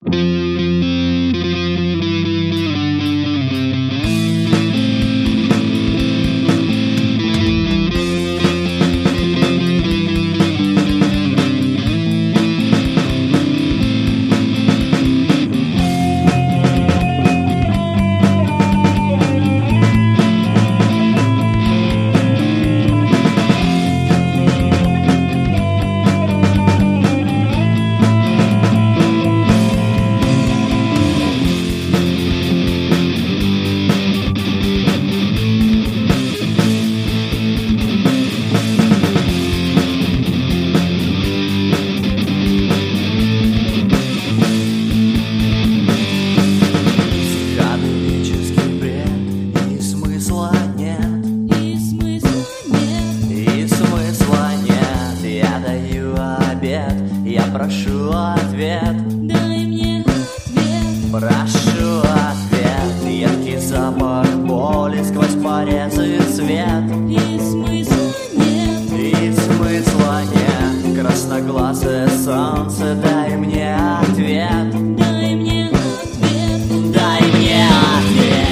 Я прошу ответ, дай мне ответ. прошу ответ. Едкий запах боли сквозь порезы свет. И смысла нет, И смысла нет. Красноглазое солнце, дай мне ответ. дай мне ответ. Дай мне ответ.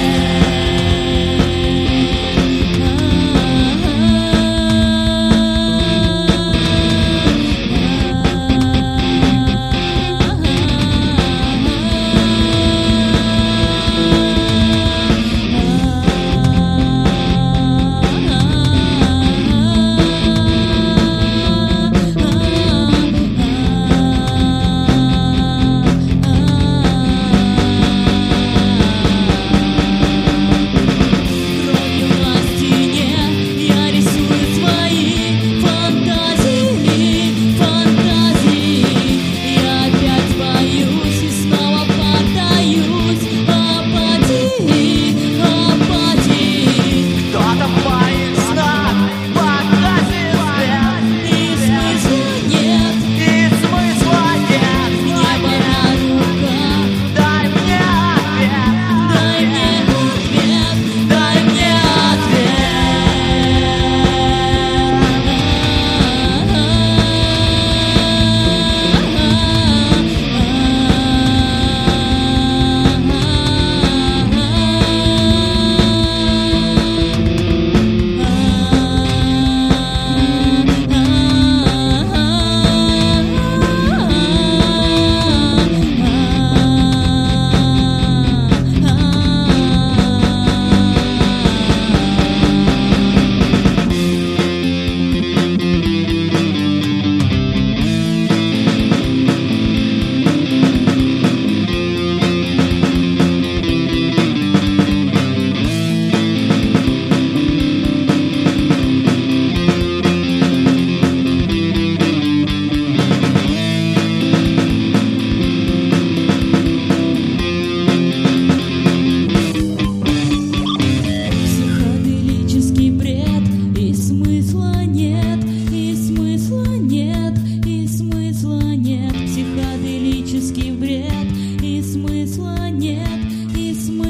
Психоделический бред, и смысла нет, и смысла